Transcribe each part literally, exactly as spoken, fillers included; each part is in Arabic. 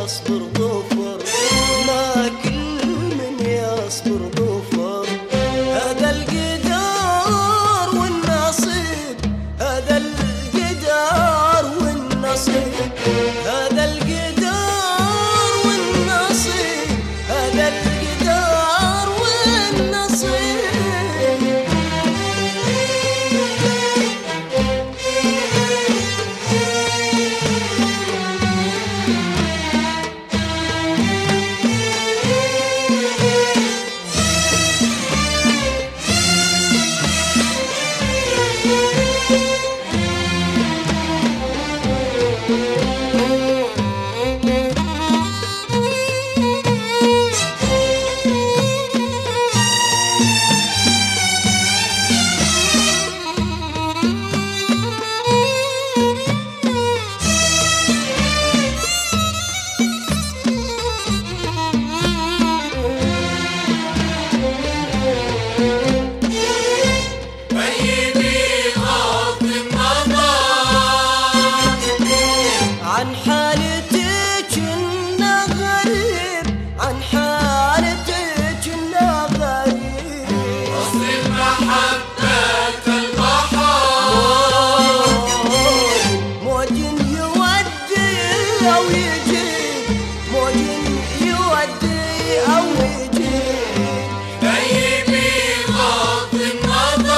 يصبر ظفر، ما كل من يصبر ظفر. هذا القدر والنصيب، هذا القدر والنصيب، هذا القدر والنصيب، هذا القدر والنصيب. عن حالتك إنه غريب، عن حالتك إنه غريب. أصل المحبة البحر، موج يودي أو يجيب، موج يودي أو يجيب. غيبي غض النظر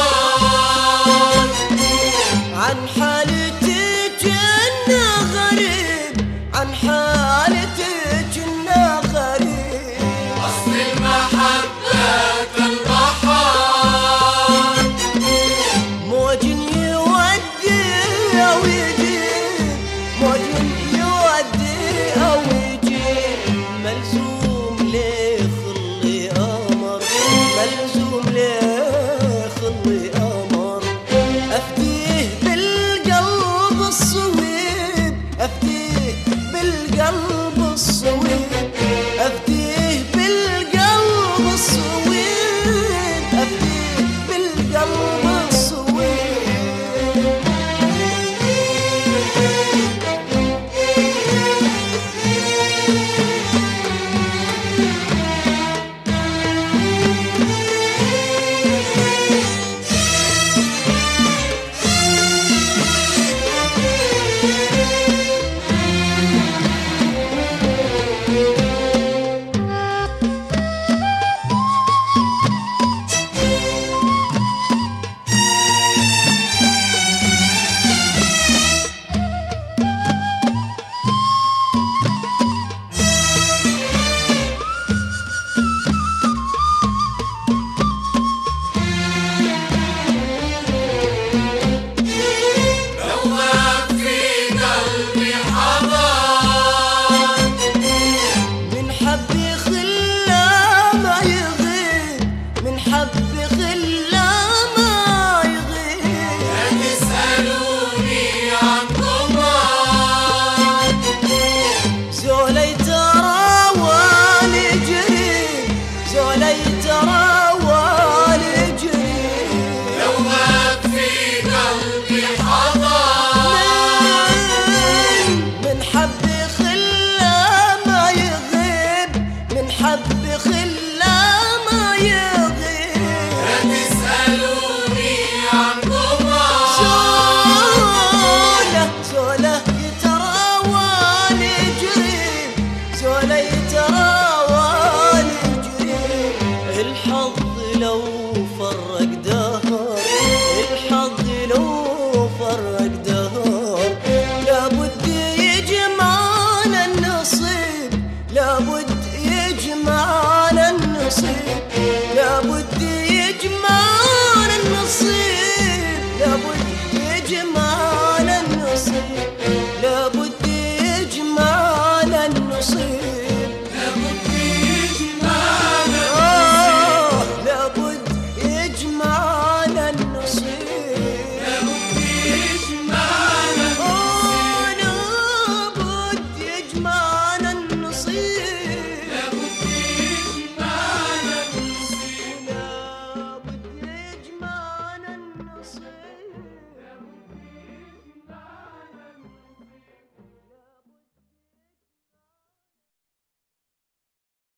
عن حالتك إنه غريب، عن حالتك إنه غريب. أصل المحبة البحر، موج يودي أو يجيب، موج يودي أو يجيب. ملزوم ليه خلي أمر، ملزوم ليه خلي أمر. أفديه بالقلب الصويب، أفديه بالقلب الصويب، أفديه بالقلب الصويب، أفديه بالقلب الصويب. لو غاب في قلبي حضر، من حب خلا ما يغيب، من حب خلا ما يغيب. لا تسألوني عن قمر، زولي ترى والي جريب، زولي ترى والي جريب. لو غاب في قلبي حضر، من حب خلا ما يغيب، من حب خلا ما يغيب. لا تسألوني عن قمر، زوله زوله يترى والي جريب، زوله يترى والي جريب. الحظ لو فرق دهر، الحظ لو فرق دهر. لابد يجمعنا النصيب، لابد